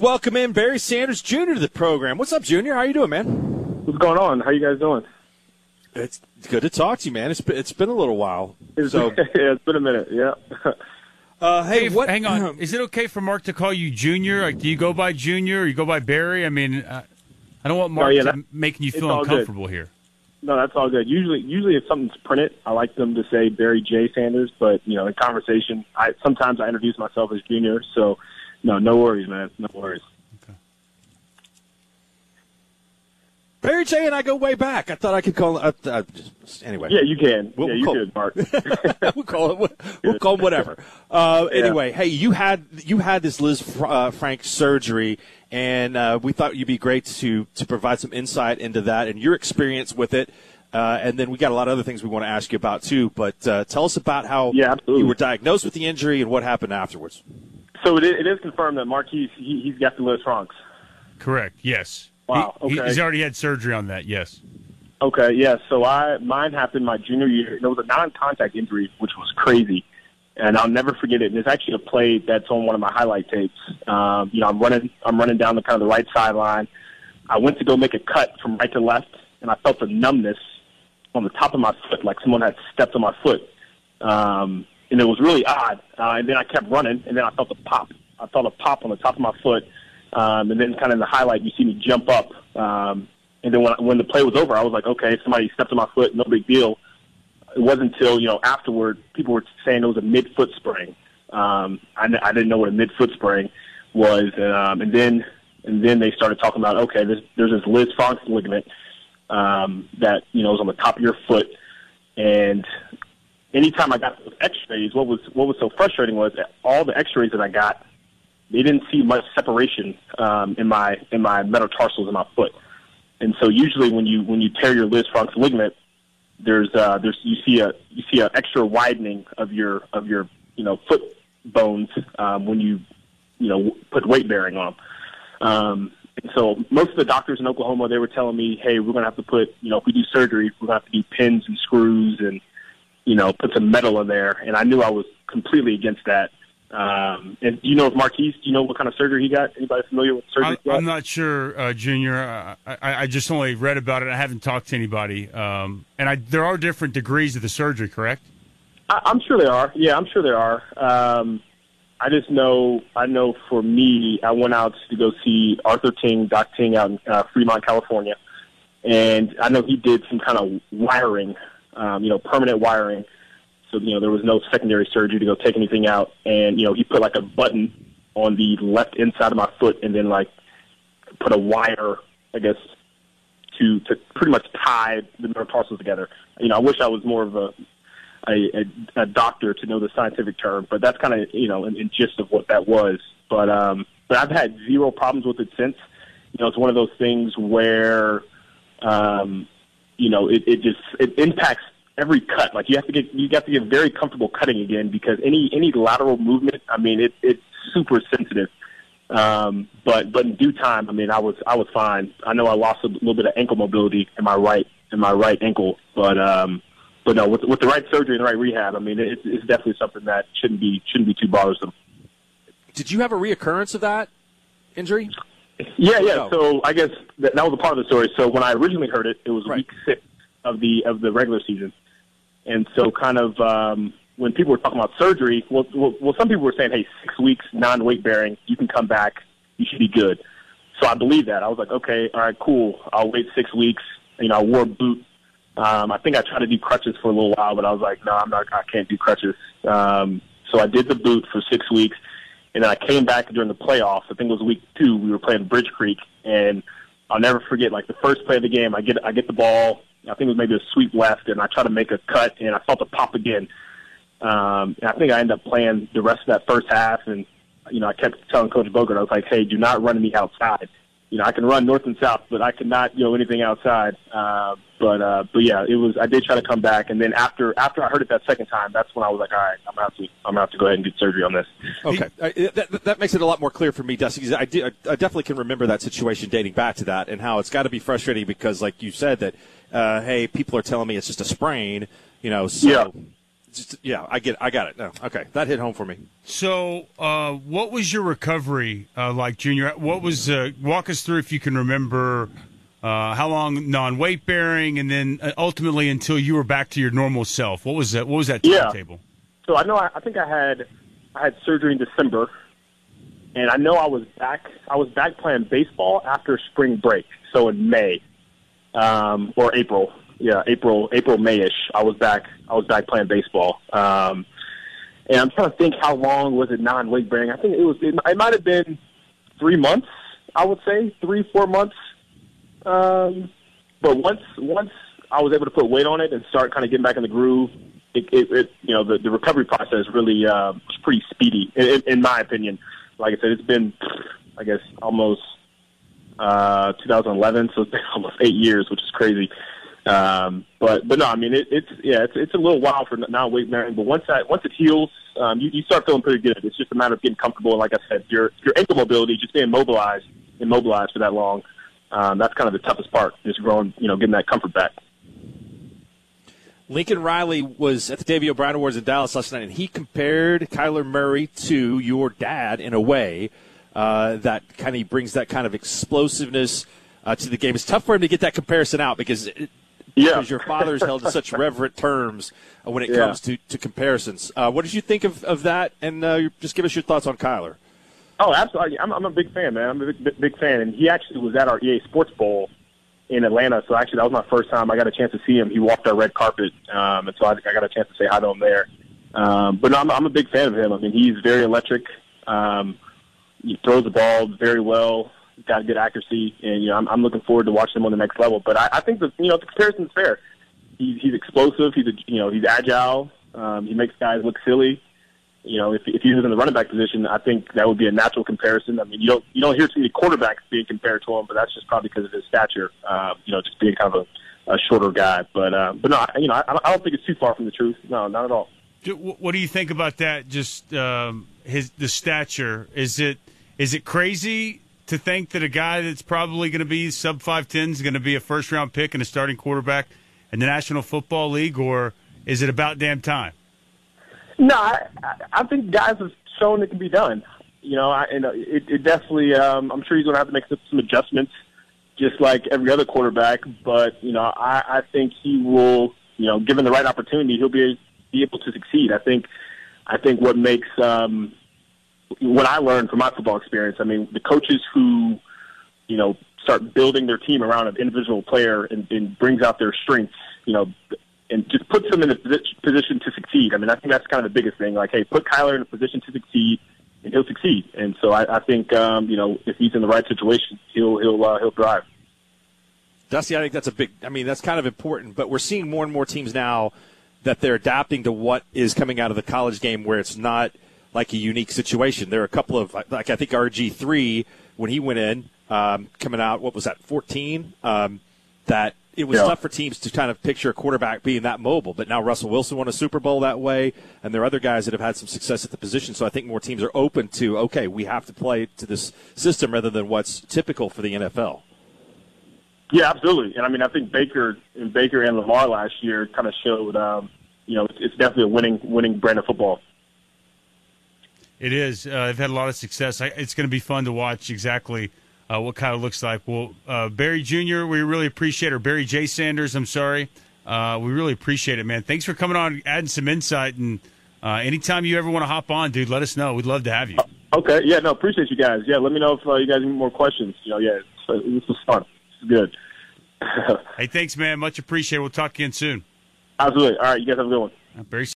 welcome in Barry Sanders Jr. to the program. What's up, Junior? How you doing, man? What's going on? How you guys doing? It's good to talk to you, man. It's been a little while. Yeah, it's been a minute. Yeah. Hey, what? Hang on. Is it okay for Mark to call you Junior? Like, do you go by Junior or you go by Barry? I mean, I don't want Mark making you feel uncomfortable here. No, that's all good. Usually if something's printed, I like them to say Barry J. Sanders, but, in conversation, sometimes I introduce myself as Junior, so no worries, man. No worries. Okay. Barry J. and I go way back. I thought I could call anyway. Yeah, you can. You could, Mark. We'll call him whatever. Anyway, hey, you had this Liz Frank surgery, and we thought you'd be great to provide some insight into that and your experience with it. And then we got a lot of other things we want to ask you about too. But tell us about how you were diagnosed with the injury and what happened afterwards. So it is confirmed that Marquise he's got the Liz Franks. Correct. Yes. Wow. Okay. He's already had surgery on that. Yes. Okay. Yeah. So mine happened my junior year. It was a non-contact injury, which was crazy, and I'll never forget it. And it's actually a play that's on one of my highlight tapes. I'm running down the kind of the right sideline. I went to go make a cut from right to left, and I felt the numbness on the top of my foot, like someone had stepped on my foot. And it was really odd. And then I kept running, and then I felt a pop. I felt a pop on the top of my foot. And then kind of in the highlight, you see me jump up. And then when the play was over, I was like, okay, somebody stepped on my foot, no big deal. It wasn't until, afterward, people were saying it was a mid-foot sprain. I didn't know what a mid-foot sprain was. And then they started talking about, okay, there's this Liz Franks ligament that, is on the top of your foot. And anytime I got those x-rays, what was so frustrating was that all the x-rays that I got, they didn't see much separation in my metatarsals in my foot. And so usually when you tear your Liz Franks ligament, you see a extra widening of your foot bones when you put weight bearing on them. And so most of the doctors in Oklahoma, they were telling me, hey, we're going to have to put, if we do surgery, we're going to have to do pins and screws and put some metal in there. And I knew I was completely against that. And if Marquise, do you know what kind of surgery he got? Anybody familiar with surgery? I'm not sure, Junior. I just only read about it. I haven't talked to anybody. There are different degrees of the surgery, correct? I'm sure there are. Yeah, I'm sure there are. I know for me, I went out to go see Arthur Ting, Doc Ting out in Fremont, California. And I know he did some kind of wiring, permanent wiring. So, there was no secondary surgery to go take anything out. And, he put like a button on the left inside of my foot and then like put a wire, I guess, to pretty much tie the metatarsals together. I wish I was more of a doctor to know the scientific term, but that's kind of, in gist of what that was. But I've had zero problems with it since. It's one of those things where, it impacts every cut. Like you have to get very comfortable cutting again because any lateral movement, it's super sensitive. But in due time, I was fine. I know I lost a little bit of ankle mobility in my right ankle, but no, with the right surgery and the right rehab, it's definitely something that shouldn't be too bothersome. Did you have a reoccurrence of that injury? Yeah. No. So I guess that was a part of the story. So when I originally heard it, it was week 6 of the regular season. And so kind of when people were talking about surgery, well, some people were saying, hey, 6 weeks, non-weight bearing, you can come back, you should be good. So I believed that. I was like, okay, all right, cool. I'll wait 6 weeks. I wore a boot. I think I tried to do crutches for a little while, but I was like, no, I can't do crutches. So I did the boot for 6 weeks, and then I came back during the playoffs. I think it was week 2. We were playing Bridge Creek, and I'll never forget, like the first play of the game, I get the ball. I think it was maybe a sweep left, and I tried to make a cut, and I felt a pop again. And I think I ended up playing the rest of that first half, and, I kept telling Coach Bogart, I was like, hey, do not run me outside. I can run north and south, but I cannot go anything outside. But yeah, I did try to come back, and then after I heard it that second time, that's when I was like, all right, I'm gonna have to go ahead and get surgery on this. Okay, that makes it a lot more clear for me, Dusty. 'Cause I definitely can remember that situation dating back to that, and how it's got to be frustrating because, like you said, that hey, people are telling me it's just a sprain, so. Yeah. yeah, I got it. No, okay, that hit home for me. So, what was your recovery like, Junior? What was walk us through, if you can remember, how long non-weight bearing, and then ultimately until you were back to your normal self. What was that? What was that timetable? So I know I think I had surgery in December, and I know I was back playing baseball after spring break. So in May, or April. Yeah, April, May-ish. I was back playing baseball. And I'm trying to think, how long was it non-weight bearing? I think it might have been 3 months, I would say, 3-4 months. But once I was able to put weight on it and start kind of getting back in the groove, the recovery process really was pretty speedy, in my opinion. Like I said, it's been, I guess, almost 2011, so it's been almost 8 years, which is crazy. But no, I mean, it's a little while for non-weight bearing, but once it heals, you start feeling pretty good. It's just a matter of getting comfortable. And like I said, your ankle mobility, just being immobilized for that long, that's kind of the toughest part, just growing, getting that comfort back. Lincoln Riley was at the Davey O'Brien Awards in Dallas last night, and he compared Kyler Murray to your dad in a way that kind of brings that kind of explosiveness to the game. It's tough for him to get that comparison out because your father's held in such reverent terms when it comes to comparisons. What did you think of that? And just give us your thoughts on Kyler. Oh, absolutely. I'm a big fan, man. I'm a big fan. And he actually was at our EA Sports Bowl in Atlanta. So actually that was my first time I got a chance to see him. He walked our red carpet. And so I got a chance to say hi to him there. But no, I'm a big fan of him. I mean, he's very electric. He throws the ball very well. He's got good accuracy, and I'm looking forward to watching him on the next level. But I think the comparison's fair. He's explosive. He's agile. He makes guys look silly. If he was in the running back position, I think that would be a natural comparison. I mean, you don't hear too many quarterbacks being compared to him, but that's just probably because of his stature. Just being kind of a shorter guy. But no, I don't think it's too far from the truth. No, not at all. What do you think about that? Just the stature. Is it crazy to think that a guy that's probably going to be sub 5'10" is going to be a first-round pick and a starting quarterback in the National Football League, or is it about damn time? No, I think guys have shown it can be done. It definitely. I'm sure he's going to have to make some adjustments, just like every other quarterback. But I think he will. Given the right opportunity, he'll be able to succeed. I think what makes what I learned from my football experience, I mean, the coaches who, start building their team around an individual player and brings out their strengths, and just puts them in a position to succeed. I mean, I think that's kind of the biggest thing. Like, hey, put Kyler in a position to succeed, and he'll succeed. And so I think, if he's in the right situation, he'll thrive. Dusty, I think that's kind of important. But we're seeing more and more teams now that they're adapting to what is coming out of the college game, where it's not like a unique situation. There are a couple of, like I think RG3, when he went in, coming out, what was that, 14? That it was tough for teams to kind of picture a quarterback being that mobile. But now Russell Wilson won a Super Bowl that way, and there are other guys that have had some success at the position. So I think more teams are open to, okay, we have to play to this system rather than what's typical for the NFL. Yeah, absolutely. And I mean, I think Baker and Lamar last year kind of showed, it's definitely a winning brand of football. It is. They've had a lot of success. It's going to be fun to watch exactly what Kyle looks like. Well, Barry Jr., we really appreciate it. Or Barry J. Sanders, I'm sorry. We really appreciate it, man. Thanks for coming on, adding some insight. And anytime you ever want to hop on, dude, let us know. We'd love to have you. Okay. Yeah, no, appreciate you guys. Yeah, let me know if you guys have any more questions. This was fun. It's good. Hey, thanks, man. Much appreciated. We'll talk again soon. Absolutely. All right, you guys have a good one. Barry